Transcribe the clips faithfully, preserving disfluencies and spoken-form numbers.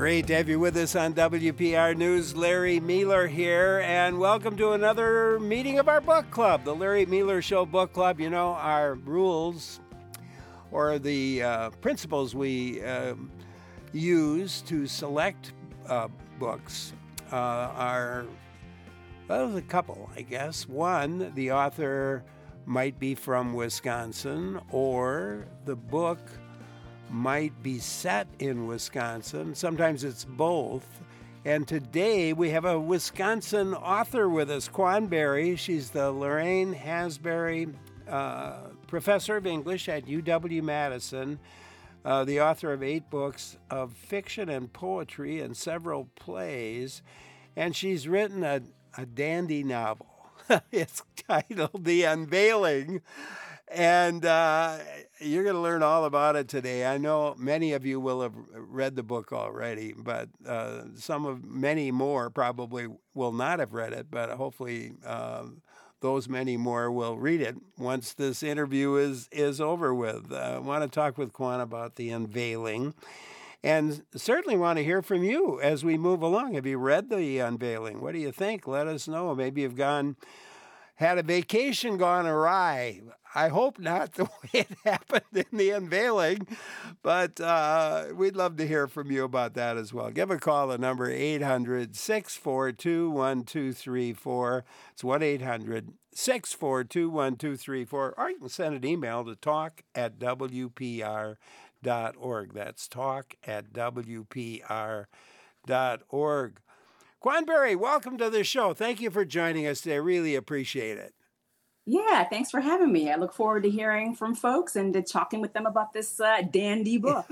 Great to have you with us on W P R News. Larry Mealer here, and welcome to another meeting of our book club, the Larry Mealer Show Book Club. You know, our rules or the uh, principles we uh, use to select uh, books uh, are, well, there's a couple, I guess. One, the author might be from Wisconsin, or the book might be set in Wisconsin. Sometimes it's both. And today we have a Wisconsin author with us, Quan Berry. She's the Lorraine Hansberry uh, Professor of English at U W-Madison, uh, the author of eight books of fiction and poetry and several plays. And she's written a, a dandy novel. It's titled The Unveiling. And uh, you're going to learn all about it today. I know many of you will have read the book already, but uh, some of many more probably will not have read it. But hopefully, uh, those many more will read it once this interview is is over with. Uh, I want to talk with Quan about The Unveiling, and certainly want to hear from you as we move along. Have you read The Unveiling? What do you think? Let us know. Maybe you've gone. Had a vacation gone awry. I hope not the way it happened in The Unveiling, but uh, we'd love to hear from you about that as well. Give a call at number eight hundred, six four two, one two three four. It's one eight hundred, six four two, one two three four. Or you can send an email to talk at W P R dot org. That's talk at W P R dot org. Quan Berry, welcome to the show. Thank you for joining us today. Really appreciate it. Yeah, thanks for having me. I look forward to hearing from folks and to talking with them about this uh, dandy book.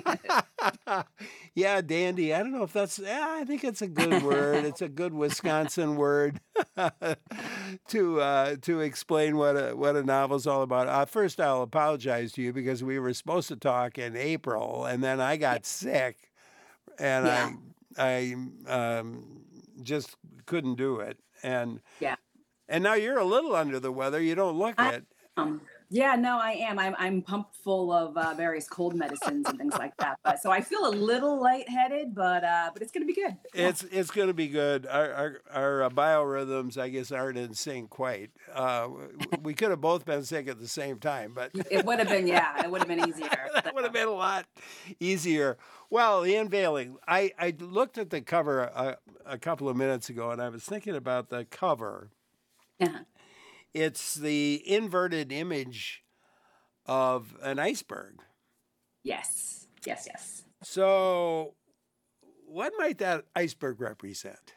Yeah, dandy. I don't know if that's, yeah, I think it's a good word. It's a good Wisconsin word to uh, to explain what a, what a novel's all about. Uh, first, I'll apologize to you because we were supposed to talk in April, and then I got sick, and Yeah. I I um, just couldn't do it. And Yeah. and now you're a little under the weather. You don't look I, it. um, yeah, no, I am. I'm I'm pumped full of uh, various cold medicines and things like that. But so I feel a little lightheaded, but uh, but it's gonna be good. Yeah. It's it's going to be good. Our our, our uh, biorhythms, I guess, aren't in sync quite. Uh, we could have both been sick at the same time, but It would have been, yeah, it would have been easier. that would have been a lot easier. Well, The Unveiling. I, I looked at the cover a, a couple of minutes ago, and I was thinking about the cover. Yeah. It's the inverted image of an iceberg. Yes. Yes. Yes. So, what might that iceberg represent?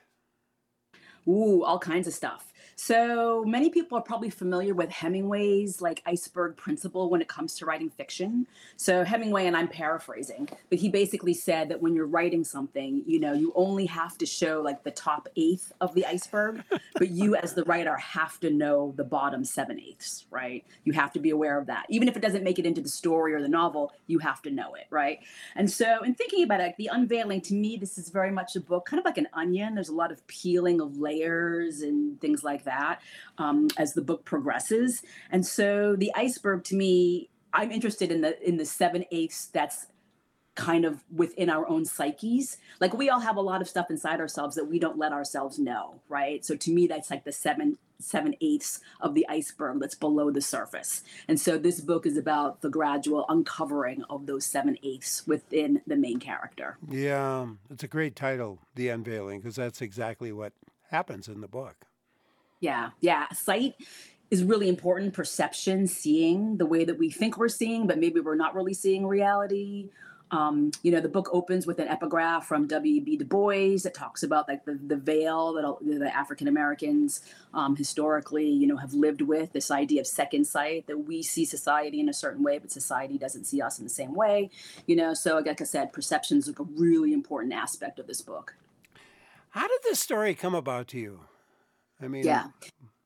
Ooh, all kinds of stuff. So many people are probably familiar with Hemingway's like iceberg principle when it comes to writing fiction. So Hemingway, and I'm paraphrasing, but he basically said that when you're writing something, you know, you only have to show like the top eighth of the iceberg, but you as the writer have to know the bottom seven eighths, right? You have to be aware of that. Even if it doesn't make it into the story or the novel, you have to know it, right? And so in thinking about it, The Unveiling, to me, this is very much a book, kind of like an onion. There's a lot of peeling of layers and things like that um, as the book progresses. And so the iceberg, to me, I'm interested in the in the seven eighths that's kind of within our own psyches. Like we all have a lot of stuff inside ourselves that we don't let ourselves know, right? So to me, that's like the seven seven eighths of the iceberg that's below the surface. And so this book is about the gradual uncovering of those seven eighths within the main character. Yeah, it's a great title, The Unveiling, because that's exactly what happens in the book. Yeah, yeah. Sight is really important. Perception, seeing the way that we think we're seeing, but maybe we're not really seeing reality. Um, you know, the book opens with an epigraph from W E B Du Bois that talks about like the, the veil that all- the African Americans um, historically, you know, have lived with, this idea of second sight, that we see society in a certain way, but society doesn't see us in the same way. You know, so like I said, perception is like a really important aspect of this book. How did this story come about to you? I mean, Yeah.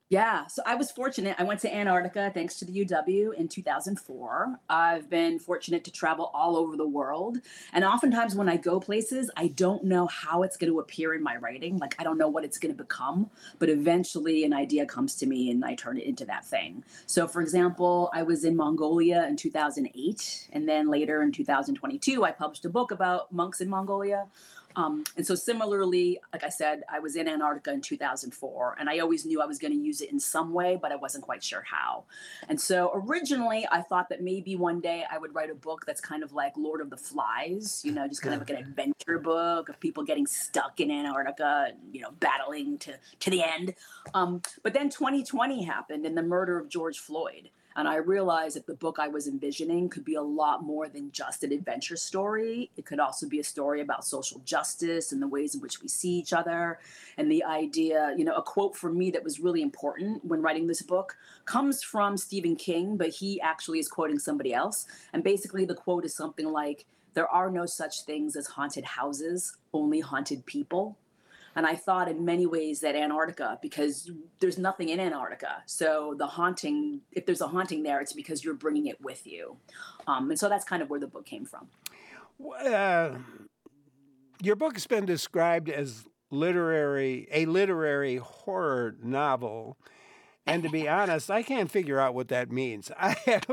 Yeah, so I was fortunate. I went to Antarctica thanks to the U W in two thousand four. I've been fortunate to travel all over the world. And oftentimes when I go places, I don't know how it's going to appear in my writing. Like, I don't know what it's going to become, but eventually an idea comes to me and I turn it into that thing. So, for example, I was in Mongolia in two thousand eight. And then later in two thousand twenty-two, I published a book about monks in Mongolia. Um, and so similarly, like I said, I was in Antarctica in two thousand four, and I always knew I was going to use it in some way, but I wasn't quite sure how. And so originally, I thought that maybe one day I would write a book that's kind of like Lord of the Flies, you know, just kind of like an adventure book of people getting stuck in Antarctica, and, you know, battling to to the end. Um, but then twenty twenty happened, and the murder of George Floyd. And I realized that the book I was envisioning could be a lot more than just an adventure story. It could also be a story about social justice and the ways in which we see each other. And the idea, you know, a quote for me that was really important when writing this book comes from Stephen King, but he actually is quoting somebody else. And basically, the quote is something like, "There are no such things as haunted houses, only haunted people." And I thought in many ways that Antarctica, because there's nothing in Antarctica. So the haunting, if there's a haunting there, it's because you're bringing it with you. Um, and so that's kind of where the book came from. Uh, your book has been described as literary, a literary horror novel. And to be honest, I can't figure out what that means. I,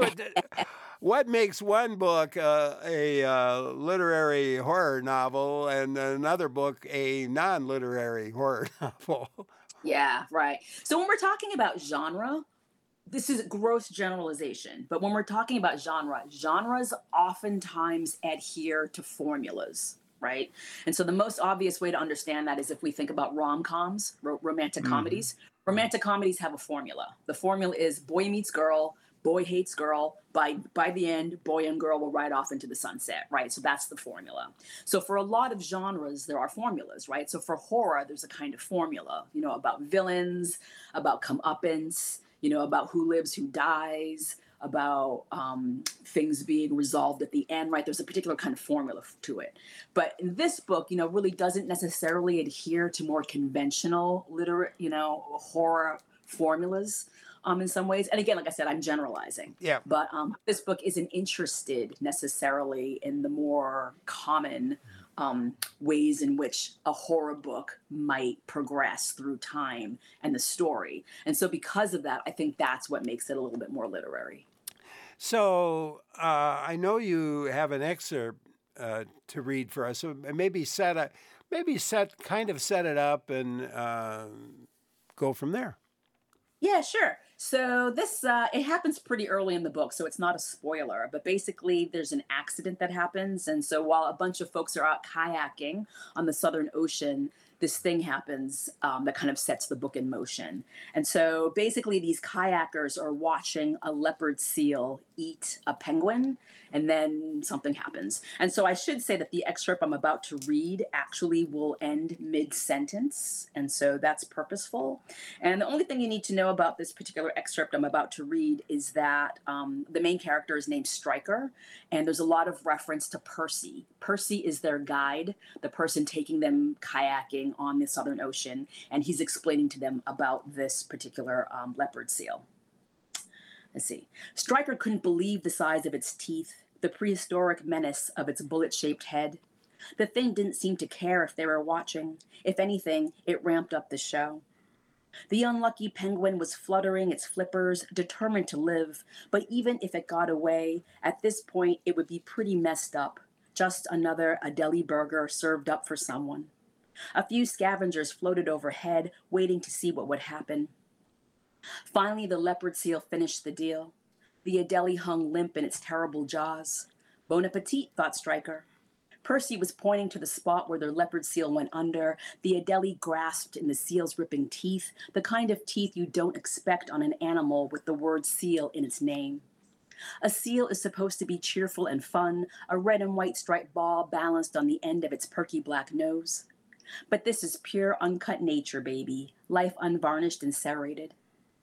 what makes one book uh, a uh, literary horror novel and another book a non-literary horror novel? Yeah, right. So when we're talking about genre, this is gross generalization, but when we're talking about genre, genres oftentimes adhere to formulas, right? And so the most obvious way to understand that is if we think about rom-coms, ro- romantic Mm-hmm. comedies. Romantic comedies have a formula. The formula is boy meets girl, boy hates girl. By by the end, boy and girl will ride off into the sunset, right? So that's the formula. So for a lot of genres, there are formulas, right? So for horror, there's a kind of formula, you know, about villains, about comeuppance, you know, about who lives, who dies, about um, things being resolved at the end, right? There's a particular kind of formula to it. But in this book, you know, really doesn't necessarily adhere to more conventional literate, you know, horror formulas um, in some ways. And again, like I said, I'm generalizing. Yeah. But um, this book isn't interested necessarily in the more common um, ways in which a horror book might progress through time and the story. And so because of that, I think that's what makes it a little bit more literary. So uh, I know you have an excerpt uh, to read for us. So maybe set a, maybe set kind of set it up and uh, go from there. Yeah, sure. So this uh, it happens pretty early in the book, so it's not a spoiler. But basically, there's an accident that happens, and so while a bunch of folks are out kayaking on the Southern Ocean, this thing happens um, that kind of sets the book in motion. And so basically, these kayakers are watching a leopard seal eat a penguin, and then something happens. And so I should say that the excerpt I'm about to read actually will end mid-sentence, and so that's purposeful. And the only thing you need to know about this particular excerpt I'm about to read is that um, the main character is named Stryker, and there's a lot of reference to Percy. Percy is their guide, the person taking them kayaking on the Southern Ocean, and he's explaining to them about this particular um, leopard seal. Let's see. Stryker couldn't believe the size of its teeth, the prehistoric menace of its bullet-shaped head. The thing didn't seem to care if they were watching. If anything, it ramped up the show. The unlucky penguin was fluttering its flippers, determined to live, but even if it got away, at this point it would be pretty messed up. Just another Adelie burger served up for someone. A few scavengers floated overhead, waiting to see what would happen. Finally, the leopard seal finished the deal. The Adelie hung limp in its terrible jaws. Bon appetit, thought Stryker. Percy was pointing to the spot where their leopard seal went under. The Adelie grasped in the seal's ripping teeth, the kind of teeth you don't expect on an animal with the word seal in its name. A seal is supposed to be cheerful and fun, a red and white striped ball balanced on the end of its perky black nose. But this is pure uncut nature, baby, life unvarnished and serrated.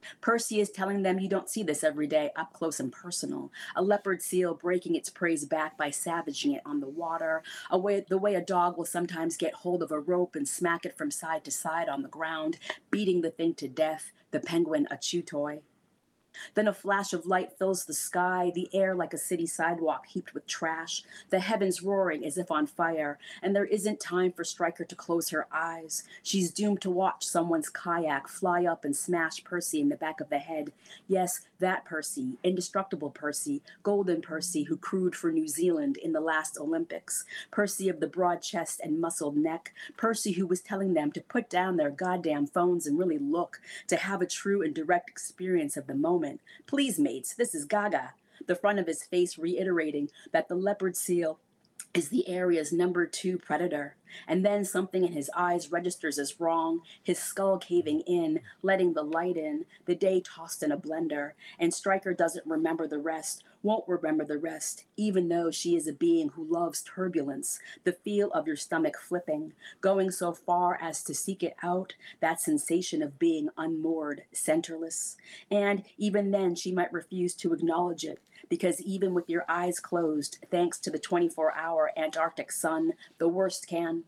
Percy is telling them you don't see this every day, up close and personal. A leopard seal breaking its prey's back by savaging it on the water, a way, the way a dog will sometimes get hold of a rope and smack it from side to side on the ground, beating the thing to death, the penguin a chew toy. Then a flash of light fills the sky, the air like a city sidewalk heaped with trash, the heavens roaring as if on fire, and there isn't time for Stryker to close her eyes. She's doomed to watch someone's kayak fly up and smash Percy in the back of the head. Yes, that Percy, indestructible Percy, golden Percy who crewed for New Zealand in the last Olympics, Percy of the broad chest and muscled neck, Percy who was telling them to put down their goddamn phones and really look, to have a true and direct experience of the moment. Please, mates, this is Gaga. The front of his face reiterating that the leopard seal is the area's number two predator. And then something in his eyes registers as wrong, his skull caving in, letting the light in, the day tossed in a blender. And Stryker doesn't remember the rest, won't remember the rest, even though she is a being who loves turbulence, the feel of your stomach flipping, going so far as to seek it out, that sensation of being unmoored, centerless. And even then, she might refuse to acknowledge it, because even with your eyes closed, thanks to the twenty-four hour Antarctic sun, the worst can.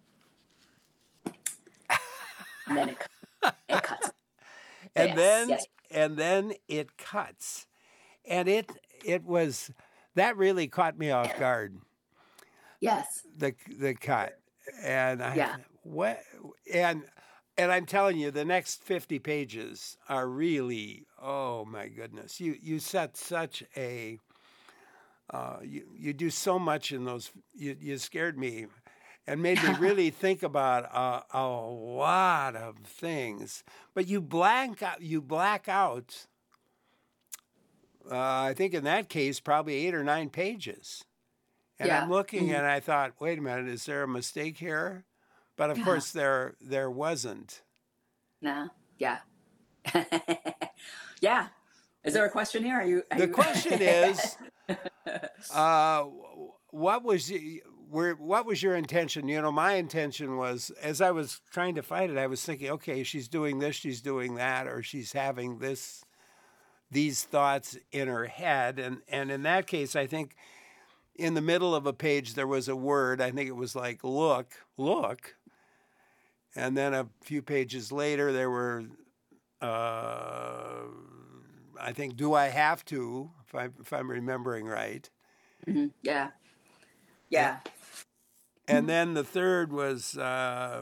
And then it, it cuts. And yes, then yes. and then it cuts. And it it was that really caught me off guard. Yes. The the cut. And I Yeah. what and and I'm telling you, the next fifty pages are really, oh my goodness. You you set such a uh, you you do so much in those. You you scared me, and made me really think about a, a lot of things. But you blank out. You black out. Uh, I think in that case, probably eight or nine pages. And Yeah. I'm looking, Mhm. and I thought, wait a minute, is there a mistake here? But of course, there there wasn't. Nah. Yeah. Yeah. Is there a question here? Are you? Are The you... question is, uh, what was y- where, what was your intention? You know, my intention was, as I was trying to find it, I was thinking, okay, she's doing this, she's doing that, or she's having this, these thoughts in her head, and and in that case, I think in the middle of a page there was a word. I think it was like look, look, and then a few pages later there were. Uh, I think, do I have to, if, I, if I'm remembering right. Mhm. Yeah. Yeah. And then the third was uh,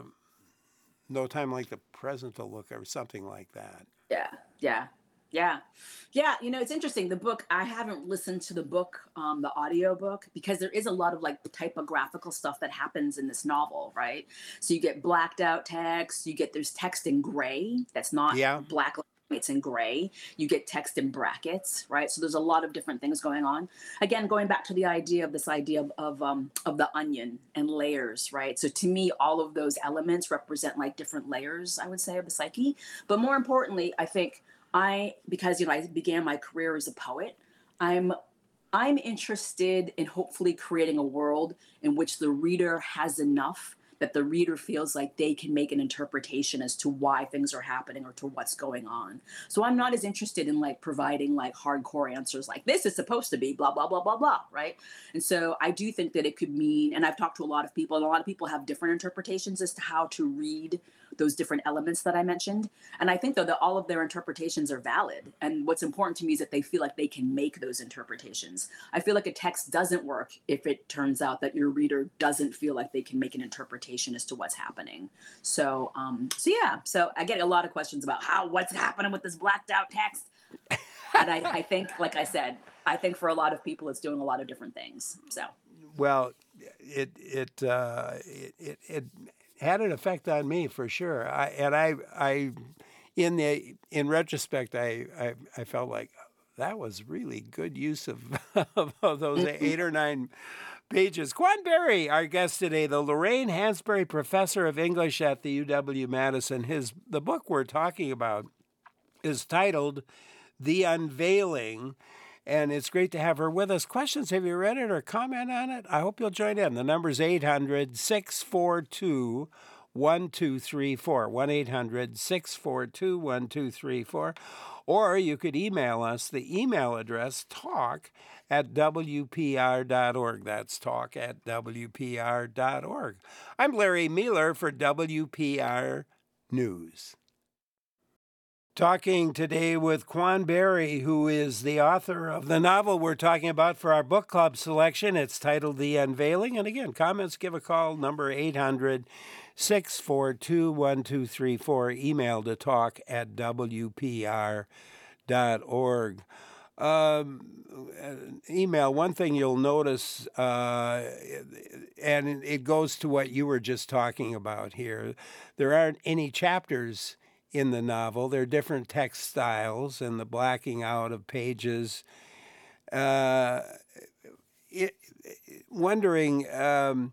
no time like the present to look, or something like that. Yeah. Yeah. Yeah. Yeah. You know, it's interesting. The book, I haven't listened to the book, um, the audio book, because there is a lot of like typographical stuff that happens in this novel, right? So you get blacked out text, you get there's text in gray that's not Yeah. black. It's in gray. You get text in brackets, right? So there's a lot of different things going on. Again, going back to the idea of this idea of of, um, of the onion and layers, right? So to me, all of those elements represent like different layers, I would say, of the psyche. But more importantly, I think I, because you know, I began my career as a poet, I'm I'm interested in hopefully creating a world in which the reader has enough that the reader feels like they can make an interpretation as to why things are happening or to what's going on. So I'm not as interested in like providing like hardcore answers like this is supposed to be blah, blah, blah, blah, blah, right? And so I do think that it could mean, and I've talked to a lot of people, and a lot of people have different interpretations as to how to read those different elements that I mentioned. And I think though that all of their interpretations are valid. And what's important to me is that they feel like they can make those interpretations. I feel like a text doesn't work if it turns out that your reader doesn't feel like they can make an interpretation as to what's happening. So, um, so yeah, so I get a lot of questions about how, what's happening with this blacked out text. And I, I think, like I said, I think for a lot of people, it's doing a lot of different things. So, Well, it it uh, it, it it had an effect on me for sure. I and I I in the in retrospect, I I, I felt like that was really good use of, of those eight or nine pages. Quan Berry, our guest today, the Lorraine Hansberry Professor of English at the U W Madison. His the book we're talking about is titled The Unveiling, and it's great to have her with us. Questions, have you read it or comment on it? I hope you'll join in. The number's eight hundred, six four two, one two three four, one eight hundred, six four two, one two three four. Or you could email us. The email address, talk at W P R dot org. That's talk at W P R dot org. I'm Larry Mealer for W P R News. Talking today with Quan Berry, who is the author of the novel we're talking about for our book club selection. It's titled The Unveiling. And again, comments, give a call, number eight hundred, six four two, one two three four, email to talk at W P R dot org. Um, email, one thing you'll notice, uh, and it goes to what you were just talking about here, there aren't any chapters in the novel. There are different text styles and the blacking out of pages. Uh, it, wondering, um,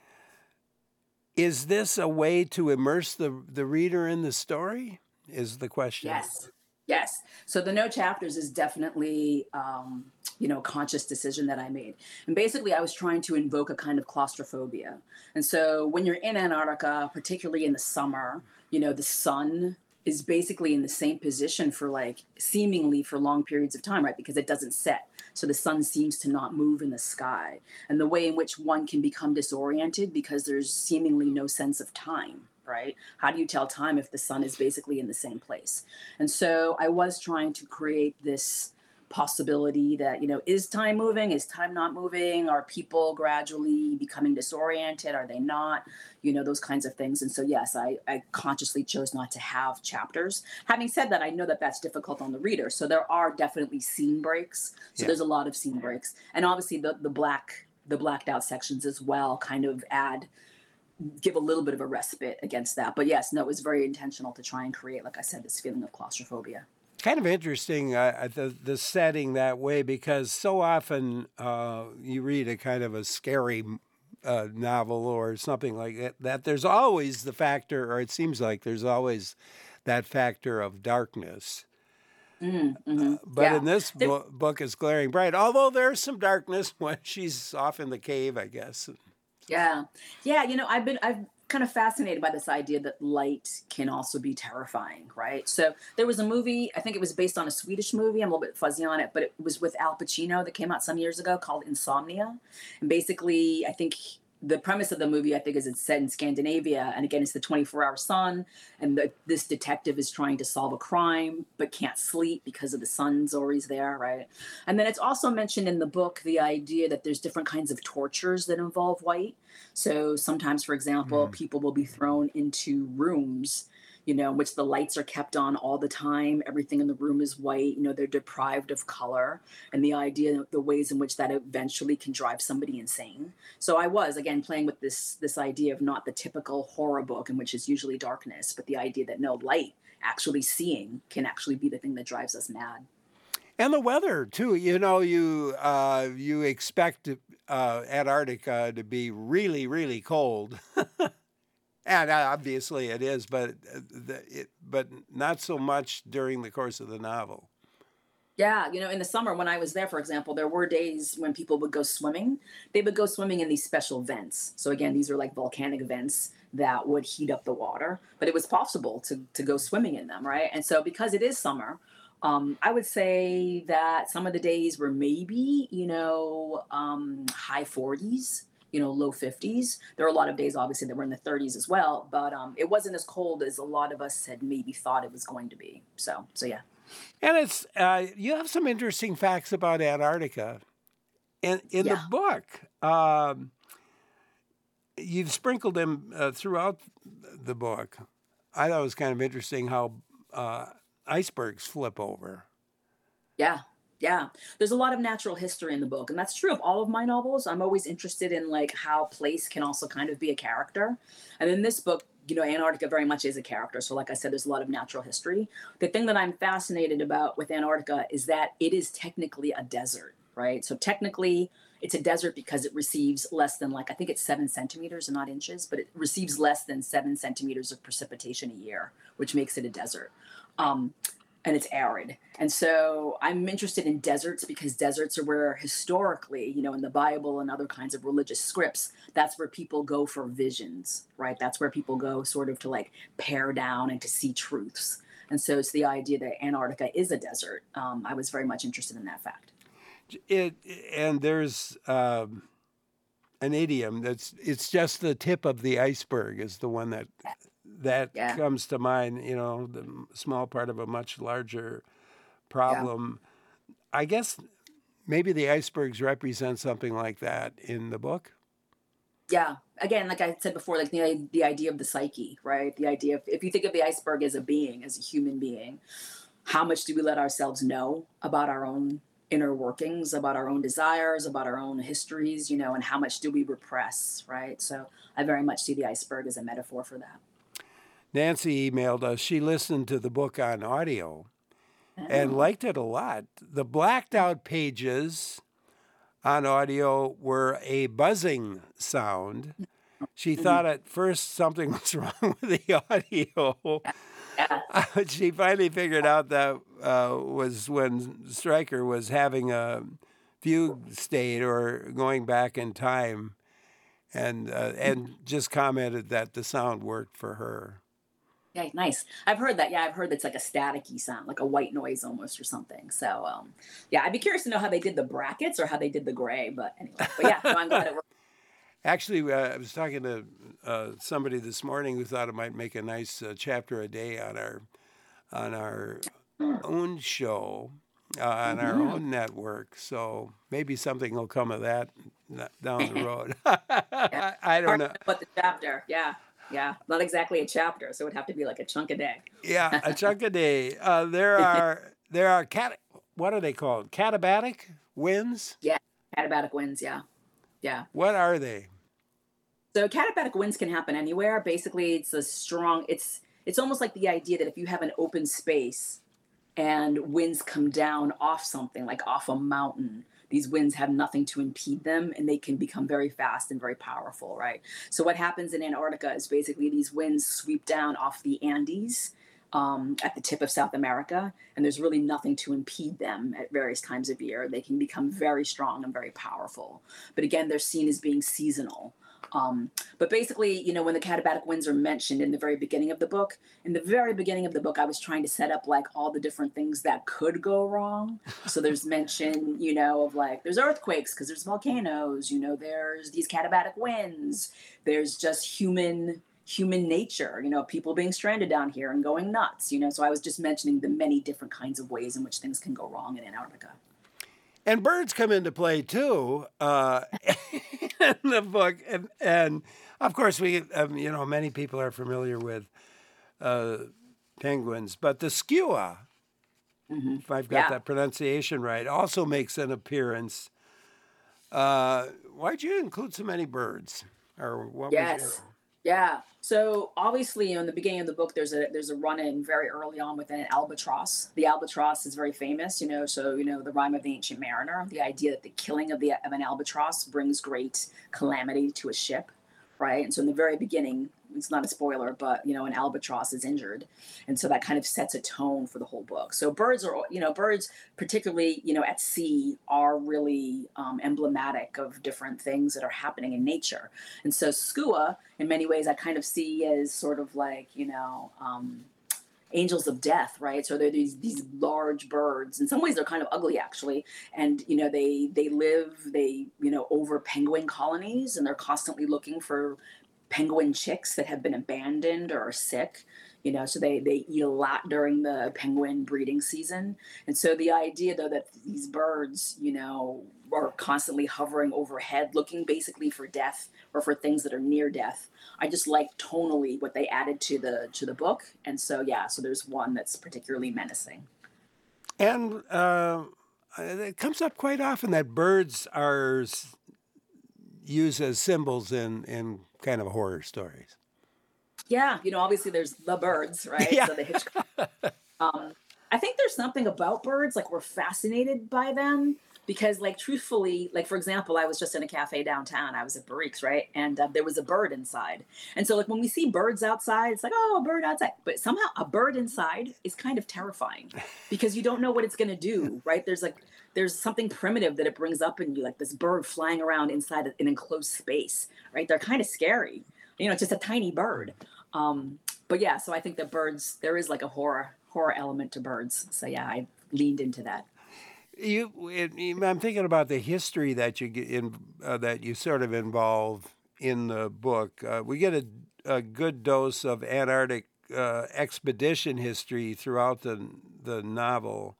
is this a way to immerse the, the reader in the story? Is the question. Yes. Yes. So the no chapters is definitely, um, you know, a conscious decision that I made. And basically, I was trying to invoke a kind of claustrophobia. And so when you're in Antarctica, particularly in the summer, you know, the sun is basically in the same position for like seemingly for long periods of time, right? Because it doesn't set. So the sun seems to not move in the sky. And the way in which one can become disoriented because there's seemingly no sense of time. Right? How do you tell time if the sun is basically in the same place? And so I was trying to create this possibility that, you know, is time moving? Is time not moving? Are people gradually becoming disoriented? Are they not? You know, those kinds of things. And so, yes, I, I consciously chose not to have chapters. Having said that, I know that that's difficult on the reader. So there are definitely scene breaks. So yeah. There's a lot of scene breaks. And obviously the, the black, the blacked out sections as well kind of add give a little bit of a respite against that. But yes, no, it was very intentional to try and create, like I said, this feeling of claustrophobia. Kind of interesting, uh, the, the setting that way, because so often uh, you read a kind of a scary uh, novel or something like that, that there's always the factor, or it seems like there's always that factor of darkness. Mm-hmm, mm-hmm. Uh, but yeah. in this bo- book, it's glaring bright, although there's some darkness when she's off in the cave, I guess. Yeah. Yeah. You know, I've been, I've kind of fascinated by this idea that light can also be terrifying, right? So there was a movie, I think it was based on a Swedish movie. I'm a little bit fuzzy on it, but it was with Al Pacino that came out some years ago called Insomnia. And basically, I think the premise of the movie, I think, is it's set in Scandinavia. And again, it's the twenty-four hour sun. And the, this detective is trying to solve a crime, but can't sleep because of the sun's always there, right? And then it's also mentioned in the book, the idea that there's different kinds of tortures that involve white. So sometimes, for example, mm. people will be thrown into rooms, you know, in which the lights are kept on all the time. Everything in the room is white. You know, they're deprived of color. And the idea, the ways in which that eventually can drive somebody insane. So I was, again, playing with this, this idea of not the typical horror book in which is usually darkness, but the idea that no, light, actually seeing, can actually be the thing that drives us mad. And the weather, too. You know, you uh, you expect uh, Antarctica to be really, really cold. And obviously it is, but the, it, but not so much during the course of the novel. Yeah, you know, in the summer when I was there, for example, there were days when people would go swimming. They would go swimming in these special vents. So again, these are like volcanic vents that would heat up the water, but it was possible to to go swimming in them, right? And so because it is summer, um, I would say that some of the days were maybe, you know, um, high forties. You know, low fifties. There are a lot of days, obviously, that were in the thirties as well, but um, it wasn't as cold as a lot of us had maybe thought it was going to be. So, so yeah. And it's uh, you have some interesting facts about Antarctica, in in yeah. the book. Um, you've sprinkled them uh, throughout the book. I thought it was kind of interesting how uh, icebergs flip over. Yeah. Yeah, there's a lot of natural history in the book, and that's true of all of my novels. I'm always interested in like how place can also kind of be a character. And in this book, you know, Antarctica very much is a character. So like I said, there's a lot of natural history. The thing that I'm fascinated about with Antarctica is that it is technically a desert, right? So technically it's a desert because it receives less than like, I think it's seven centimeters and not inches, but it receives less than seven centimeters of precipitation a year, which makes it a desert. Um, and it's arid. And so I'm interested in deserts because deserts are where historically, you know, in the Bible and other kinds of religious scripts, that's where people go for visions, right? That's where people go sort of to like pare down and to see truths. And so it's the idea that Antarctica is a desert. Um, I was very much interested in that fact. It and there's um, an idiom that's it's just the tip of the iceberg is the one that that Yeah. comes to mind. You know, the small part of a much larger problem. Yeah. I guess maybe the icebergs represent something like that in the book. Yeah. Again, like I said before, like the the idea of the psyche, right? The idea of if you think of the iceberg as a being, as a human being, how much do we let ourselves know about our own inner workings, about our own desires, about our own histories, you know, and how much do we repress, right? So I very much see the iceberg as a metaphor for that. Nancy emailed us. She listened to the book on audio oh. and liked it a lot. The blacked out pages on audio were a buzzing sound. She mm-hmm. thought at first something was wrong with the audio. Yeah. Uh, she finally figured out that uh, was when Stryker was having a fugue state or going back in time, and uh, and just commented that the sound worked for her. Yeah, nice. I've heard that. Yeah, I've heard that's like a staticky sound, like a white noise almost or something. So, um, yeah, I'd be curious to know how they did the brackets or how they did the gray. But anyway, but yeah, no, I'm glad it worked. Actually, uh, I was talking to uh, somebody this morning who thought it might make a nice uh, chapter a day on our on our own show, uh, on mm-hmm. our own network. So maybe something will come of that down the road. Yeah. I don't know. But the chapter, yeah, yeah, not exactly a chapter, so it would have to be like a chunk a day. Yeah, a chunk a day. Uh, there are there are cat. What are they called? Katabatic winds. Yeah, katabatic winds. Yeah. Yeah. What are they? So katabatic winds can happen anywhere. Basically, it's a strong, it's it's almost like the idea that if you have an open space and winds come down off something, like off a mountain, these winds have nothing to impede them and they can become very fast and very powerful, right? So what happens in Antarctica is basically these winds sweep down off the Andes um, at the tip of South America, and there's really nothing to impede them at various times of year. They can become very strong and very powerful. But again, they're seen as being seasonal. Um, but basically, you know, when the katabatic winds are mentioned in the very beginning of the book, in the very beginning of the book, I was trying to set up like all the different things that could go wrong. So there's mention, you know, of like, there's earthquakes because there's volcanoes, you know, there's these katabatic winds, there's just human human nature, you know, people being stranded down here and going nuts, you know. So I was just mentioning the many different kinds of ways in which things can go wrong in Antarctica. And birds come into play too uh, in the book, and, and of course we, um, you know, many people are familiar with uh, penguins, but the skua, mm-hmm. if I've got yeah. that pronunciation right, also makes an appearance. Uh, why'd you include so many birds? Or what yes. was your... Yeah. So obviously, you know, in the beginning of the book, there's a there's a run-in very early on with an albatross. The albatross is very famous, you know. So you know the rhyme of the Ancient Mariner, the idea that the killing of the of an albatross brings great calamity to a ship, right? And so in the very beginning, it's not a spoiler, but you know, an albatross is injured, and so that kind of sets a tone for the whole book. So birds are, you know, birds, particularly, you know, at sea, are really um, emblematic of different things that are happening in nature. And so skua, in many ways, I kind of see as sort of like, you know, um, angels of death, right? So they're these these large birds. In some ways, they're kind of ugly, actually. And you know, they they live they you know over penguin colonies, and they're constantly looking for penguin chicks that have been abandoned or are sick, you know, so they, they eat a lot during the penguin breeding season. And so the idea, though, that these birds, you know, are constantly hovering overhead, looking basically for death or for things that are near death, I just like tonally what they added to the to the book. And so, yeah, so there's one that's particularly menacing. And uh, it comes up quite often that birds are used as symbols in, in kind of horror stories. Yeah, you know, obviously there's the birds, right? Yeah. So the Hitchcock. um, I think there's something about birds, like we're fascinated by them. because like truthfully, like for example, I was just in a cafe downtown. I was at Barrique's, right? And uh, there was a bird inside. And so like when we see birds outside, it's like, oh, a bird outside. But somehow a bird inside is kind of terrifying because you don't know what it's going to do, right? There's like, there's something primitive that it brings up in you, like this bird flying around inside an enclosed space, right? They're kind of scary. You know, it's just a tiny bird. Um, but yeah, so I think that birds, there is like a horror horror element to birds. So yeah, I leaned into that. You, it, I'm thinking about the history that you get in, uh, that you sort of involve in the book. Uh, we get a, a good dose of Antarctic uh, expedition history throughout the the novel.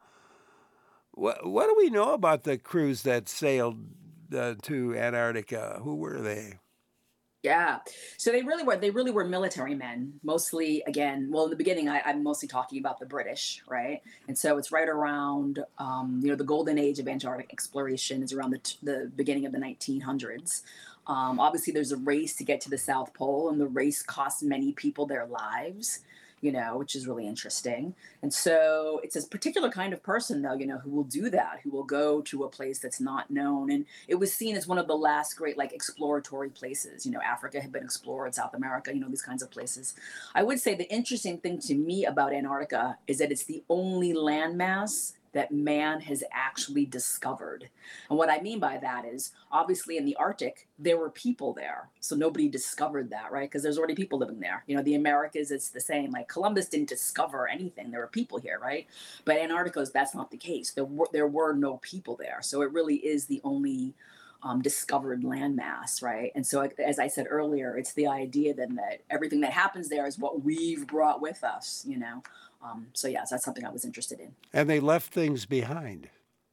What what do we know about the crews that sailed uh, to Antarctica? Who were they? Yeah. So they really were, they really were military men, mostly again, well, in the beginning, I, I'm mostly talking about the British, right? And so it's right around, um, you know, the golden age of Antarctic exploration is around the, t- the beginning of the nineteen hundreds. Um, obviously, there's a race to get to the South Pole, and the race costs many people their lives, you know, which is really interesting. And so it's a particular kind of person, though, you know, who will do that, who will go to a place that's not known. And it was seen as one of the last great, like, exploratory places. You know, Africa had been explored, South America, you know, these kinds of places. I would say the interesting thing to me about Antarctica is that it's the only landmass that man has actually discovered. And what I mean by that is obviously in the Arctic, there were people there. So nobody discovered that, right? Because there's already people living there. You know, the Americas, it's the same. Like Columbus didn't discover anything. There were people here, right? But Antarctica, that's not the case. There were, there were no people there. So it really is the only um, discovered landmass, right? And so, as I said earlier, it's the idea then that everything that happens there is what we've brought with us, you know? Um, so yes, that's something I was interested in. And they left things behind.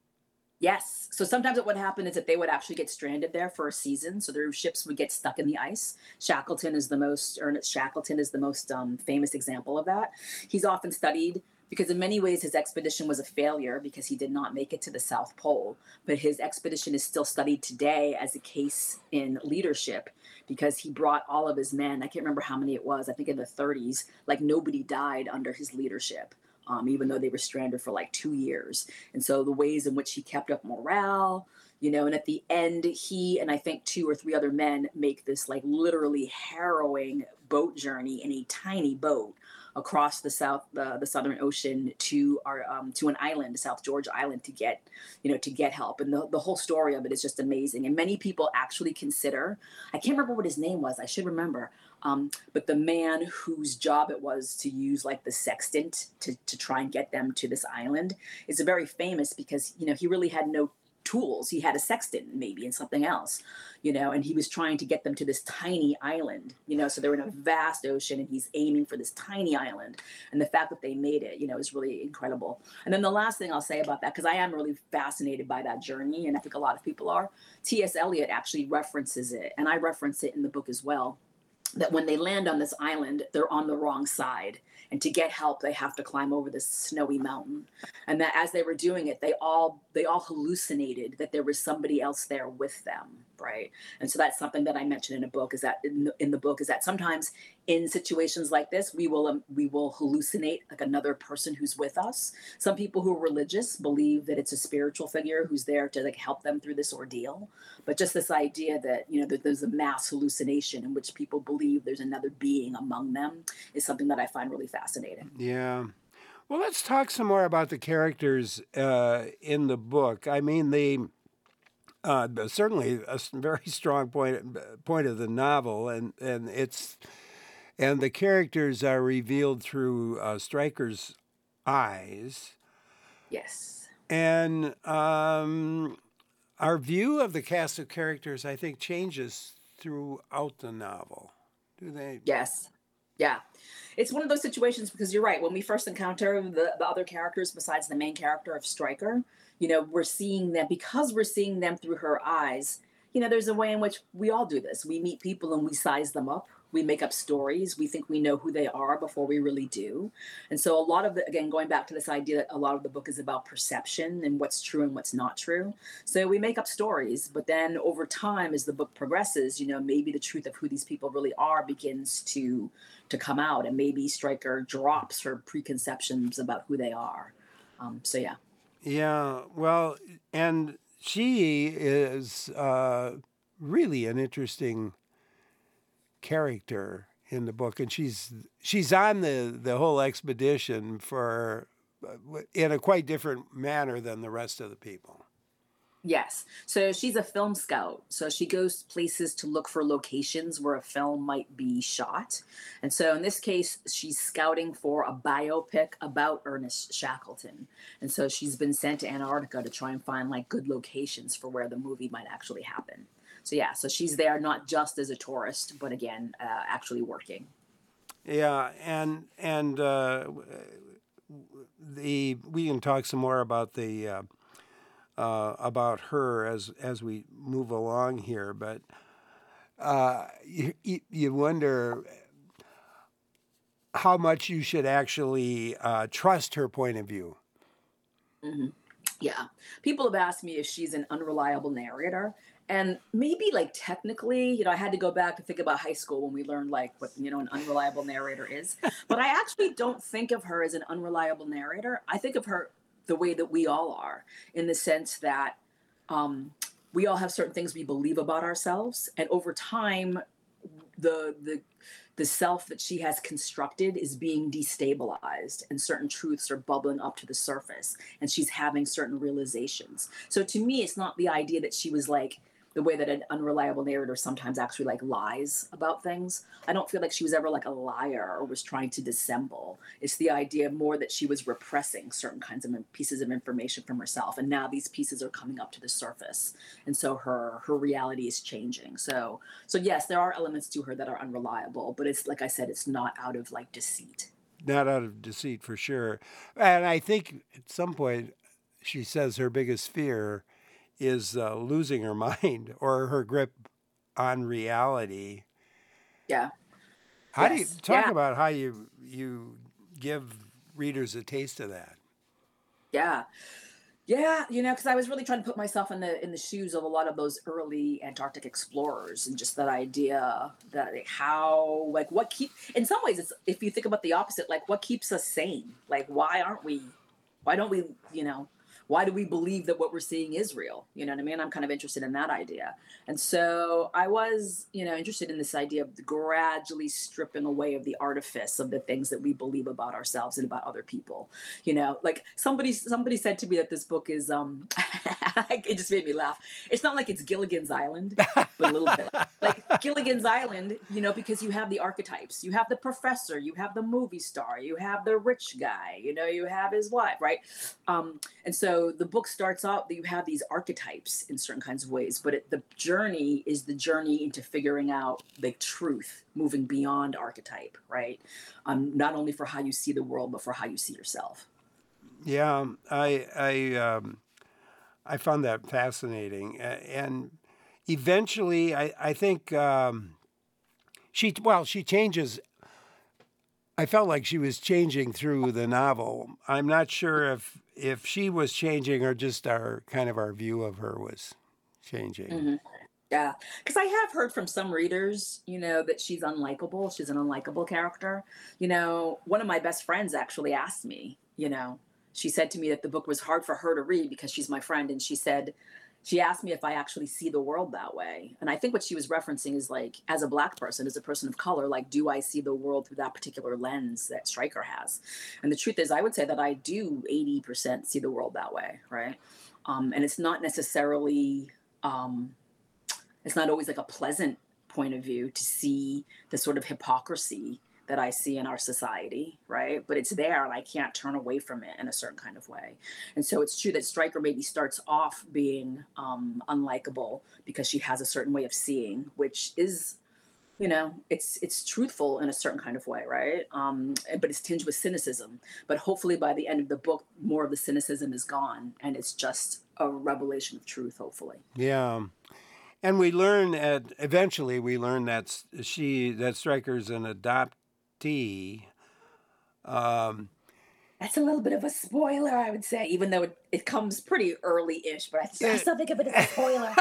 Yes. So sometimes what would happen is that they would actually get stranded there for a season. So their ships would get stuck in the ice. Shackleton is the most, Ernest Shackleton is the most um, famous example of that. He's often studied because in many ways his expedition was a failure because he did not make it to the South Pole. But his expedition is still studied today as a case in leadership because he brought all of his men. I can't remember how many it was. I think in the thirties, like nobody died under his leadership. Um, even though they were stranded for like two years. And so the ways in which he kept up morale, you know, and at the end, he and I think two or three other men make this like literally harrowing boat journey in a tiny boat across the south, uh, the Southern Ocean to our um, to an island, South George Island, to get, you know, to get help. And the, the whole story of it is just amazing. And many people actually consider, I can't remember what his name was. I should remember. Um, but the man whose job it was to use like the sextant to, to try and get them to this island is very famous because, you know, he really had no tools. He had a sextant maybe and something else, you know, and he was trying to get them to this tiny island, you know, so they're in a vast ocean and he's aiming for this tiny island. And the fact that they made it, you know, is really incredible. And then the last thing I'll say about that, because I am really fascinated by that journey, and I think a lot of people are, T S Eliot actually references it, and I reference it in the book as well, that when they land on this island, they're on the wrong side. And to get help, they have to climb over this snowy mountain. And that as they were doing it, they all they all hallucinated that there was somebody else there with them, right? And so that's something that I mentioned in a book. Is that in the, in the book is that sometimes in situations like this, we will um, we will hallucinate like another person who's with us. Some people who are religious believe that it's a spiritual figure who's there to like help them through this ordeal. But just this idea that, you know, that there's a mass hallucination in which people believe there's another being among them is something that I find really fascinating. Yeah. Well, let's talk some more about the characters uh, in the book. I mean, the uh, certainly a very strong point point of the novel, and and it's and the characters are revealed through uh, Stryker's eyes. Yes. And um, our view of the cast of characters, I think, changes throughout the novel. Do they? Yes. Yeah. It's one of those situations because you're right. When we first encounter the, the other characters besides the main character of Stryker, you know, we're seeing them because we're seeing them through her eyes. You know, there's a way in which we all do this. We meet people and we size them up. We make up stories. We think we know who they are before we really do. And so a lot of the, again, going back to this idea that a lot of the book is about perception and what's true and what's not true. So we make up stories, but then over time, as the book progresses, you know, maybe the truth of who these people really are begins to, to come out, and maybe Stryker drops her preconceptions about who they are. Um, so, yeah. Yeah. Well, and she is uh, really an interesting character in the book, and she's she's on the, the whole expedition for in a quite different manner than the rest of the people. Yes. So she's a film scout. So she goes places to look for locations where a film might be shot. And so in this case, she's scouting for a biopic about Ernest Shackleton. And so she's been sent to Antarctica to try and find like good locations for where the movie might actually happen. So yeah, so she's there not just as a tourist, but again, uh, actually working. Yeah, and and uh, the we can talk some more about the uh, uh, about her as as we move along here, but uh, you you wonder how much you should actually uh, trust her point of view. Mm-hmm. Yeah, people have asked me if she's an unreliable narrator. And maybe like technically, you know, I had to go back to think about high school when we learned like what, you know, an unreliable narrator is. But I actually don't think of her as an unreliable narrator. I think of her the way that we all are, in the sense that um, we all have certain things we believe about ourselves. And over time, the the the self that she has constructed is being destabilized, and certain truths are bubbling up to the surface, and she's having certain realizations. So to me, it's not the idea that she was like the way that an unreliable narrator sometimes actually like lies about things. I don't feel like she was ever like a liar or was trying to dissemble. It's the idea more that she was repressing certain kinds of pieces of information from herself, and now these pieces are coming up to the surface, and so her her reality is changing. So so yes, there are elements to her that are unreliable, but it's like I said, it's not out of like deceit. Not out of deceit, for sure. And I think at some point she says her biggest fear is uh, losing her mind or her grip on reality. Yeah. How yes. do you talk yeah. about how you you give readers a taste of that? Yeah. Yeah, you know, because I was really trying to put myself in the in the shoes of a lot of those early Antarctic explorers, and just that idea that like, how like what keep in some ways it's if you think about the opposite, like what keeps us sane? Like why aren't we why don't we, you know, why do we believe that what we're seeing is real? You know what I mean? I'm kind of interested in that idea. And so I was, you know, interested in this idea of gradually stripping away of the artifice of the things that we believe about ourselves and about other people. You know, like somebody somebody said to me that this book is um it just made me laugh. It's not like it's Gilligan's Island, but a little bit like, like Gilligan's Island, you know, because you have the archetypes. You have the professor, you have the movie star, you have the rich guy, you know, you have his wife, right? Um, and so the book starts out that you have these archetypes in certain kinds of ways, but it, the journey is the journey into figuring out the truth, moving beyond archetype, right? Um, not only for how you see the world, but for how you see yourself. Yeah, I I um, I found that fascinating, and eventually, I I think um, she well she changes. I felt like she was changing through the novel. I'm not sure if if she was changing or just our kind of our view of her was changing. Mm-hmm. Yeah, because I have heard from some readers, you know, that she's unlikable. She's an unlikable character. You know, one of my best friends actually asked me, you know, she said to me that the book was hard for her to read because she's my friend. And she said, she asked me if I actually see the world that way. And I think what she was referencing is like, as a Black person, as a person of color, like, do I see the world through that particular lens that Stryker has? And the truth is, I would say that I do eighty percent see the world that way, right? Um, and it's not necessarily... Um, It's not always like a pleasant point of view to see the sort of hypocrisy that I see in our society, right? But it's there and I can't turn away from it in a certain kind of way. And so it's true that Stryker maybe starts off being um, unlikable because she has a certain way of seeing, which is, you know, it's it's truthful in a certain kind of way, right? Um, but it's tinged with cynicism. But hopefully by the end of the book, more of the cynicism is gone and it's just a revelation of truth, hopefully. Yeah. And we learn at eventually we learn that she that Stryker's an adoptee. Um, That's a little bit of a spoiler, I would say, even though it, it comes pretty early-ish. But I, I it, still think of it as a spoiler.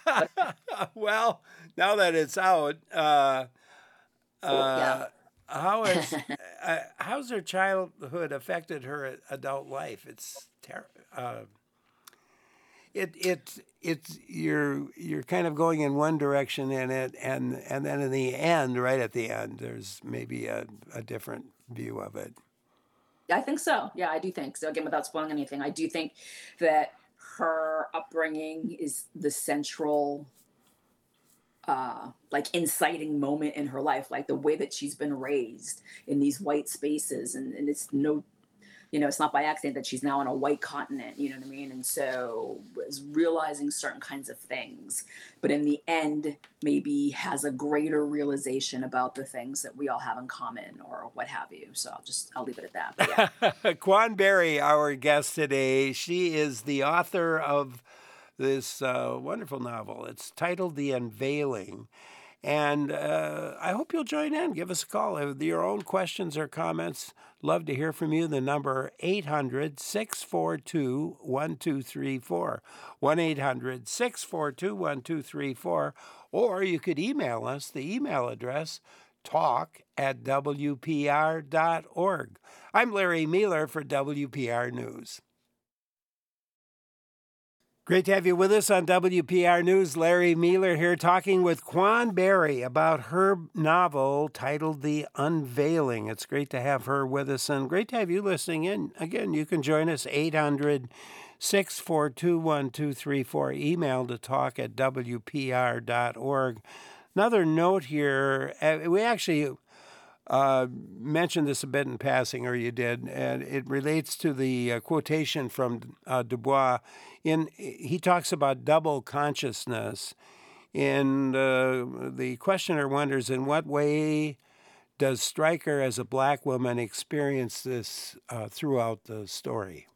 Well, now that it's out, uh, uh, yeah. how has uh, how's her childhood affected her adult life? It's terrible. Uh, It it it's you're you're kind of going in one direction in it, and and then in the end, right at the end, there's maybe a, a different view of it. I think so. Yeah, I do think so. Again, without spoiling anything, I do think that her upbringing is the central, uh, like inciting moment in her life, like the way that she's been raised in these white spaces, and, and it's no, you know, it's not by accident that she's now on a white continent, you know what I mean? And so was realizing certain kinds of things, but in the end, maybe has a greater realization about the things that we all have in common or what have you. So I'll just, I'll leave it at that. But yeah. Quan Berry, our guest today, she is the author of this uh, wonderful novel. It's titled The Unveiling. And uh, I hope you'll join in. Give us a call. If your own questions or comments, love to hear from you. The number eight hundred, six four two, one two three four. one eight hundred, six four two, one two three four. Or you could email us. The email address, talk at W P R dot org. I'm Larry Meiler for W P R News. Great to have you with us on W P R News. Larry Meiler here talking with Quan Berry about her novel titled The Unveiling. It's great to have her with us and great to have you listening in. Again, you can join us eight hundred, six four two, one two three four. Email to talk at W P R dot org. Another note here, we actually uh, mentioned this a bit in passing, or you did, and it relates to the uh, quotation from uh, Du Bois. In, he talks about double consciousness, and uh, the questioner wonders, in what way does Stryker, as a black woman, experience this uh, throughout the story?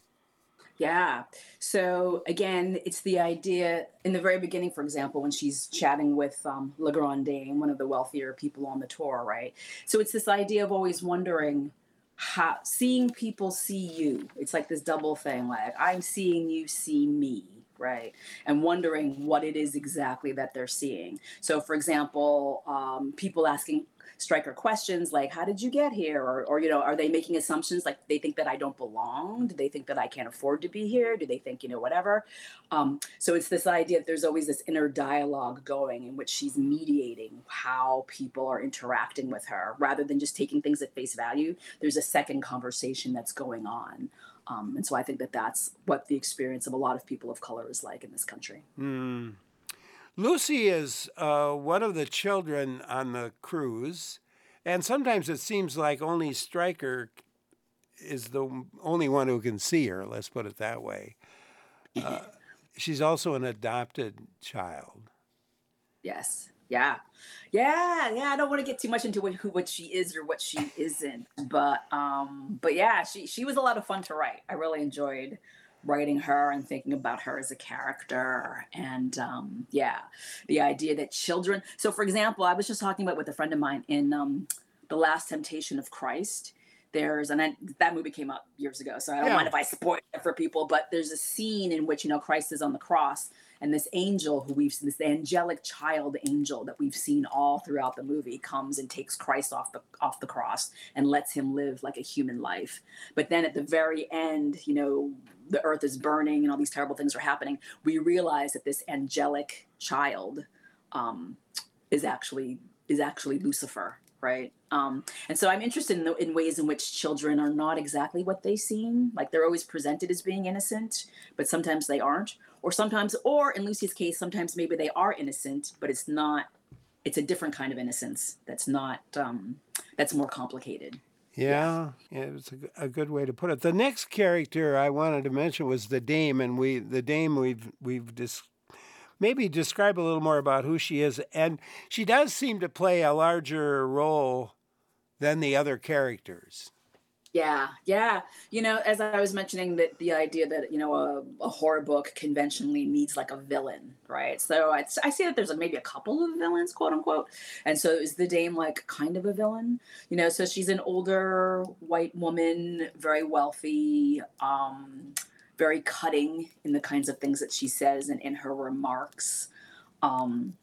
Yeah. So again, it's the idea in the very beginning, for example, when she's chatting with um, Le Grand Dame, one of the wealthier people on the tour, right? So it's this idea of always wondering how, seeing people see you. It's like this double thing, like I'm seeing you see me, right? And wondering what it is exactly that they're seeing. So for example, um, people asking Stryker questions like, how did you get here? Or, or, you know, are they making assumptions like they think that I don't belong? Do they think that I can't afford to be here? Do they think, you know, whatever? Um, so it's this idea that there's always this inner dialogue going in which she's mediating how people are interacting with her rather than just taking things at face value. There's a second conversation that's going on. Um, and so I think that that's what the experience of a lot of people of color is like in this country. Mm. Lucy is uh, one of the children on the cruise, and sometimes it seems like only Stryker is the only one who can see her, let's put it that way. Uh, she's also an adopted child. Yes. Yeah. Yeah. Yeah. I don't want to get too much into what, who, what she is or what she isn't, but, um, but yeah, she, she was a lot of fun to write. I really enjoyed writing her and thinking about her as a character. And um, yeah, the idea that children, so for example, I was just talking about with a friend of mine in um, The Last Temptation of Christ. There's, and then that movie came up years ago, so I don't yeah. mind if I spoil it for people, but there's a scene in which, you know, Christ is on the cross and this angel who we've seen, this angelic child angel that we've seen all throughout the movie comes and takes Christ off the off the cross and lets him live like a human life. But then at the very end, you know, the earth is burning and all these terrible things are happening. We realize that this angelic child um, is actually is actually Lucifer, right? Um, and so I'm interested in, the, in ways in which children are not exactly what they seem. Like they're always presented as being innocent, but sometimes they aren't. Or sometimes, or in Lucy's case, sometimes maybe they are innocent, but it's not, it's a different kind of innocence that's not, um, that's more complicated. Yeah, yeah, it's a, a good way to put it. The next character I wanted to mention was the Dame, and we, the Dame, we've, we've dis- maybe describe a little more about who she is. And she does seem to play a larger role than the other characters. Yeah, yeah. You know, as I was mentioning, that the idea that, you know, a, a horror book conventionally needs like a villain, right? So I, I see that there's like maybe a couple of villains, quote unquote. And so is the Dame like kind of a villain? You know, so she's an older white woman, very wealthy, um, very cutting in the kinds of things that she says and in her remarks. Um,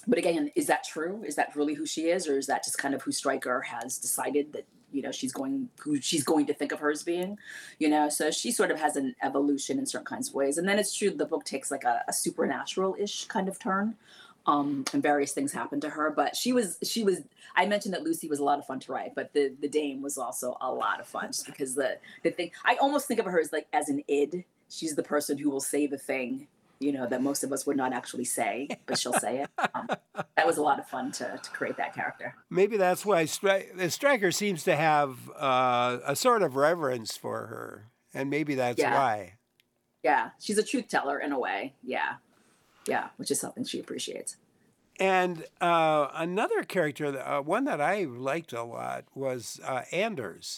but again, is that true? Is that really who she is, or is that just kind of who Stryker has decided that you know she's going who she's going to think of her as being? You know, so she sort of has an evolution in certain kinds of ways. And then it's true the book takes like a, a supernatural-ish kind of turn. Um, and various things happened to her, but she was she was. I mentioned that Lucy was a lot of fun to write, but the the Dame was also a lot of fun, just because the the thing. I almost think of her as like as an id. She's the person who will say the thing, you know, that most of us would not actually say, but she'll say it. Um, that was a lot of fun to to create that character. Maybe that's why Stry- Stryker seems to have uh, a sort of reverence for her, and maybe that's Yeah. why. Yeah, she's a truth teller in a way. Yeah. Yeah, which is something she appreciates. And uh, another character, uh, one that I liked a lot, was uh, Anders.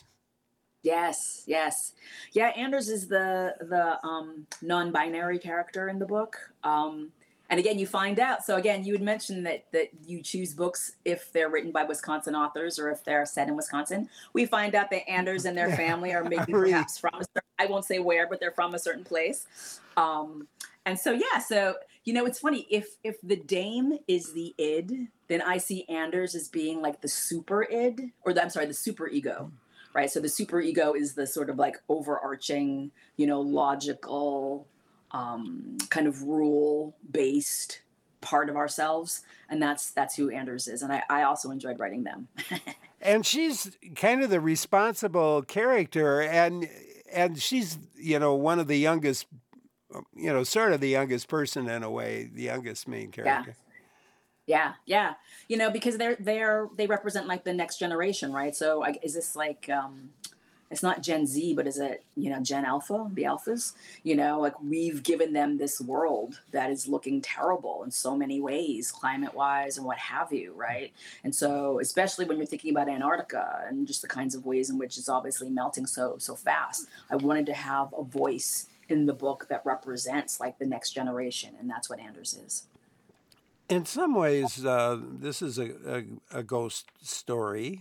Yes, yes. Yeah, Anders is the the um, non-binary character in the book. Um, and again, you find out. So again, you had mentioned that that you choose books if they're written by Wisconsin authors or if they're set in Wisconsin. We find out that Anders and their family are maybe Really? perhaps from a certain, I won't say where, but they're from a certain place. Um, and so yeah, so you know, it's funny if if the Dame is the id, then I see Anders as being like the super id, or the, I'm sorry, the super ego. Right. So the super ego is the sort of like overarching, you know, logical, um, kind of rule based part of ourselves. And that's that's who Anders is. And I, I also enjoyed writing them. And she's kind of the responsible character, and and she's, you know, one of the youngest, you know, sort of the youngest person in a way, the youngest main Yeah. character. Yeah, yeah. You know, because they're they're they represent like the next generation, right? So I, is this like um it's not Gen Z, but is it, you know, Gen Alpha, the Alphas? You know, like we've given them this world that is looking terrible in so many ways, climate wise and what have you, right? And so, especially when you're thinking about Antarctica and just the kinds of ways in which it's obviously melting so so fast, I wanted to have a voice in the book that represents like the next generation, and that's what Anders is. In some ways, uh, this is a, a, a ghost story.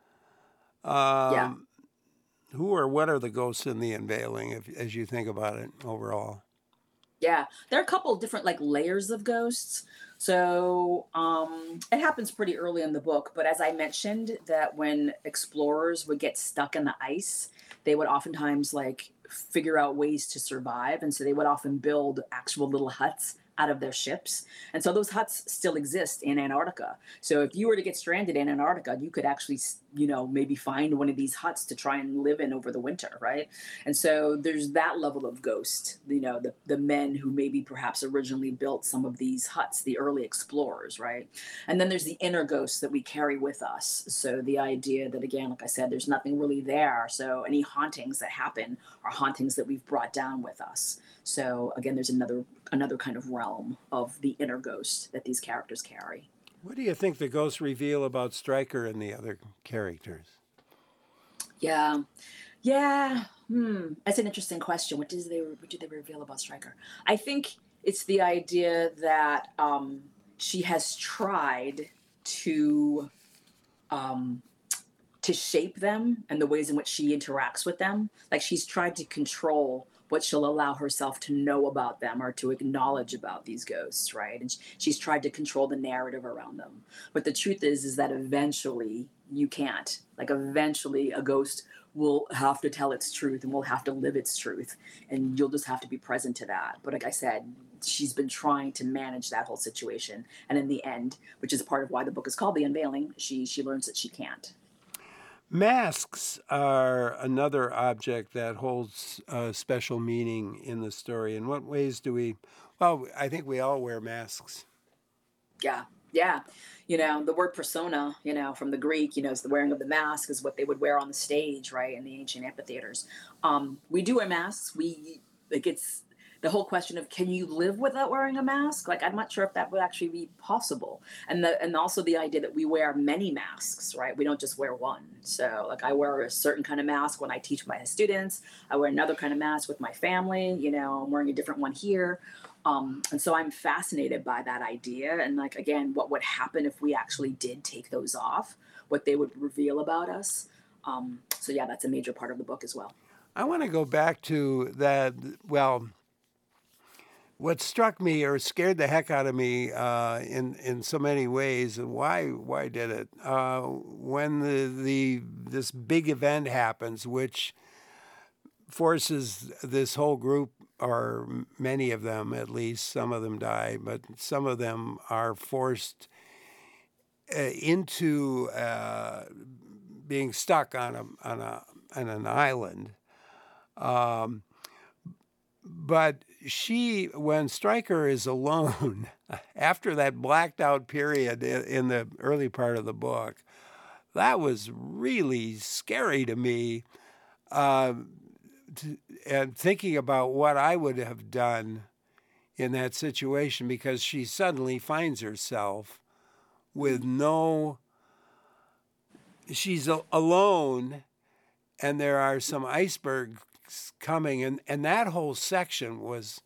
Yeah. Um, who or what are the ghosts in the unveiling, if, as you think about it overall? Yeah, there are a couple of different like layers of ghosts. So um, it happens pretty early in the book, but as I mentioned, that when explorers would get stuck in the ice, they would oftentimes like figure out ways to survive, and so they would often build actual little huts out of their ships. And so those huts still exist in Antarctica. So if you were to get stranded in Antarctica, you could actually, you know, maybe find one of these huts to try and live in over the winter, right? And so there's that level of ghost, you know, the, the men who maybe perhaps originally built some of these huts, the early explorers, right? And then there's the inner ghosts that we carry with us. So the idea that, again, like I said, there's nothing really there. So any hauntings that happen are hauntings that we've brought down with us. So again, there's another another kind of realm of the inner ghost that these characters carry. What do you think the ghosts reveal about Stryker and the other characters? Yeah, yeah. Hmm. That's an interesting question. What does they what do they reveal about Stryker? I think it's the idea that um, she has tried to um, to shape them and the ways in which she interacts with them. Like she's tried to control what she'll allow herself to know about them or to acknowledge about these ghosts, right? And she's tried to control the narrative around them. But the truth is, is that eventually you can't. Like eventually a ghost will have to tell its truth and will have to live its truth. And you'll just have to be present to that. But like I said, she's been trying to manage that whole situation. And in the end, which is part of why the book is called The Unveiling, she she learns that she can't. Masks are another object that holds uh, special meaning in the story. In what ways do we, well, I think we all wear masks. Yeah, yeah. You know, the word persona, you know, from the Greek, you know, is the wearing of the mask is what they would wear on the stage, right, in the ancient amphitheaters. Um, we do wear masks. We, like, it's the whole question of can you live without wearing a mask? Like, I'm not sure if that would actually be possible. And the and also the idea that we wear many masks, right? We don't just wear one. So, like, I wear a certain kind of mask when I teach my students. I wear another kind of mask with my family. You know, I'm wearing a different one here. Um, and so I'm fascinated by that idea. And like, again, what would happen if we actually did take those off, what they would reveal about us. Um, so yeah, that's a major part of the book as well. I want to go back to that, well, what struck me or scared the heck out of me uh, in in so many ways, and why why did it? Uh, when the the this big event happens, which forces this whole group, or many of them at least, some of them die, but some of them are forced uh, into uh, being stuck on a on a on an island. Um, But she, when Stryker is alone, after that blacked out period in, in the early part of the book, that was really scary to me. Uh, to, and thinking about what I would have done in that situation, because she suddenly finds herself with no, she's a, alone, and there are some icebergs coming, and, and that whole section was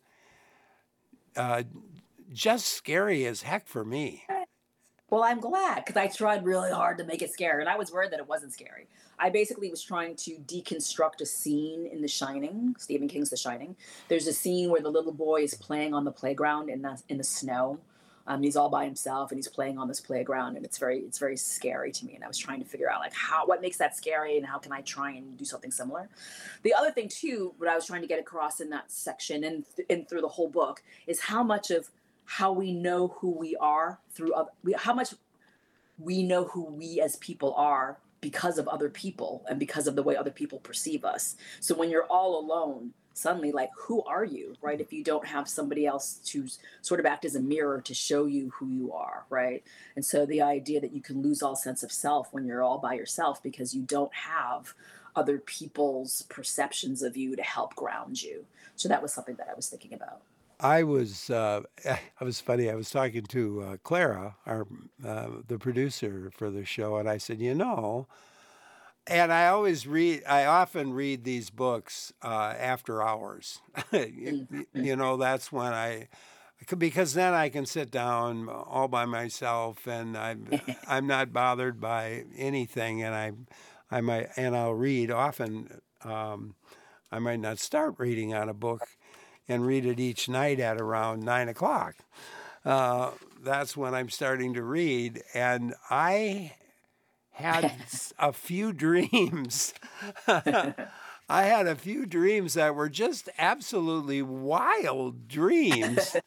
uh, just scary as heck for me. Well, I'm glad, because I tried really hard to make it scary, and I was worried that it wasn't scary. I basically was trying to deconstruct a scene in The Shining, Stephen King's The Shining. There's a scene where the little boy is playing on the playground in the in the snow. Um, he's all by himself and he's playing on this playground, and it's very it's very scary to me. And I was trying to figure out like how what makes that scary and how can I try and do something similar. The other thing too, what I was trying to get across in that section and th- and through the whole book is how much of how we know who we are through other, we, how much we know who we as people are because of other people and because of the way other people perceive us. So when you're all alone, suddenly, like, who are you, right? If you don't have somebody else to sort of act as a mirror to show you who you are, right? And so the idea that you can lose all sense of self when you're all by yourself because you don't have other people's perceptions of you to help ground you. So that was something that I was thinking about. I was, uh, I was funny. I was talking to uh, Clara, our uh, the producer for the show, and I said, you know, and I always read, I often read these books uh, after hours. you, Mm-hmm. you know, that's when I, because then I can sit down all by myself, and I'm I'm not bothered by anything, and I, I might, and I'll read often. Um, I might not start reading on a book and read it each night at around nine o'clock. Uh, that's when I'm starting to read, and I had a few dreams. I had a few dreams that were just absolutely wild dreams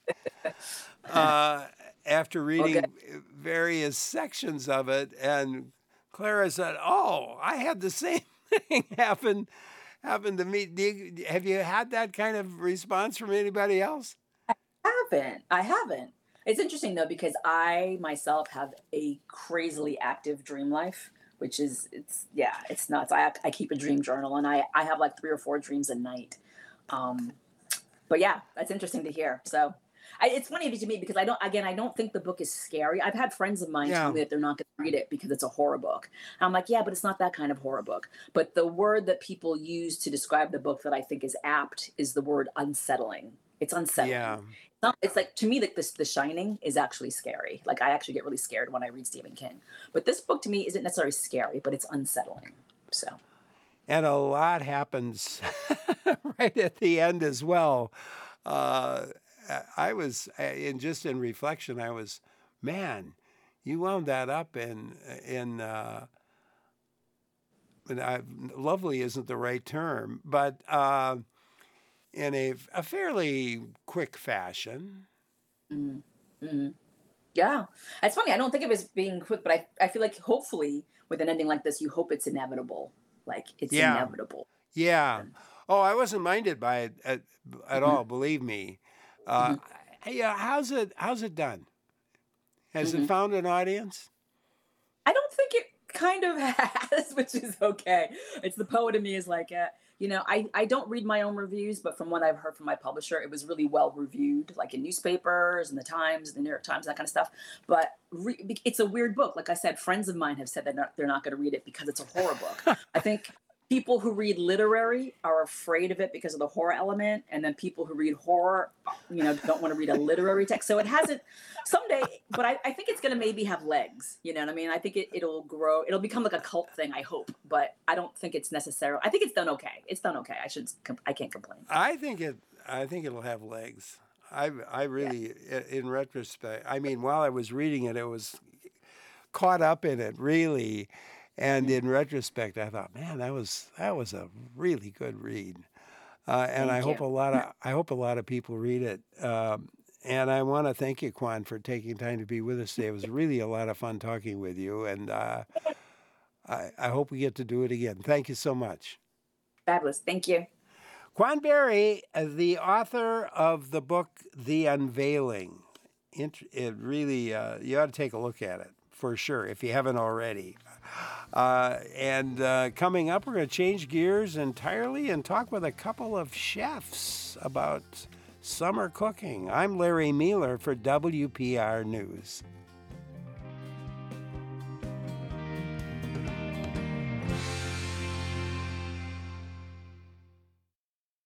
uh, after reading Okay. various sections of it. And Clara said, "Oh, I had the same thing happen happen to me." Do you, have you had that kind of response from anybody else? haven't. I haven't. It's interesting though because I myself have a crazily active dream life, which is it's yeah, it's nuts. I I keep a dream journal and I I have like three or four dreams a night. Um, but yeah, that's interesting to hear. So I, it's funny to me because I don't again I don't think the book is scary. I've had friends of mine tell Yeah. me that they're not going to read it because it's a horror book. I'm like, yeah, but it's not that kind of horror book. But the word that people use to describe the book that I think is apt is the word unsettling. It's unsettling. Yeah. Not, it's like to me like this The Shining is actually scary. Like I actually get really scared when I read Stephen King. But this book to me isn't necessarily scary, but it's unsettling. So And a lot happens right at the end as well. Uh, I was, in just in reflection, I was, man, you wound that up in in. Uh, and I, lovely isn't the right term, but uh, in a, a fairly quick fashion. mm, mm. Yeah, it's funny. I don't think of it as being quick, but I I feel like hopefully with an ending like this, you hope it's inevitable. Like it's Yeah, inevitable. yeah. Oh, I wasn't minded by it at, at Hmm. all. Believe me. Uh, Hmm. yeah, how's it? How's it done? Has it Hmm. found an audience? I don't think it kind of has, which is okay. It's the poet in me is like, uh, you know, I, I don't read my own reviews, but from what I've heard from my publisher, it was really well reviewed, like in newspapers and the Times, the New York Times, that kind of stuff. But re- it's a weird book. Like I said, friends of mine have said that they're not, they're not going to read it because it's a horror book. I think people who read literary are afraid of it because of the horror element, and then people who read horror, you know, don't want to read a literary text. So it hasn't someday, but I, I think it's going to maybe have legs. You know what I mean? I think it, it'll grow. It'll become like a cult thing, I hope. But I don't think it's necessarily. I think it's done okay. It's done okay. I should. I can't complain. I think it. I think it'll have legs. I I Yeah. really, i- in retrospect, I mean, while I was reading it, it was caught up in it really, and Mm, in retrospect, I thought, man, that was that was a really good read, uh, and I thank hope you. a lot of I hope a lot of people read it. Um, and I want to thank you, Quan, for taking time to be with us today. It was really a lot of fun talking with you, and uh, I, I hope we get to do it again. Thank you so much. Fabulous. Thank you. Quan Berry, uh, the author of the book The Unveiling. Int- It really, uh, you ought to take a look at it for sure if you haven't already. Uh, and uh, coming up, we're going to change gears entirely and talk with a couple of chefs about summer cooking. I'm Larry Mealer for W P R News.